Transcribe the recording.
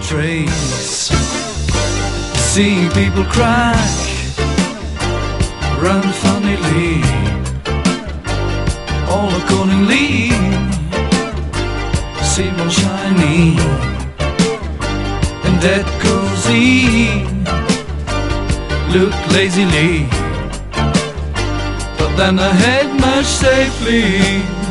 trace. See people crack, run funnily, all accordingly. See one shiny, and that cozy, look lazily, but then ahead much safely.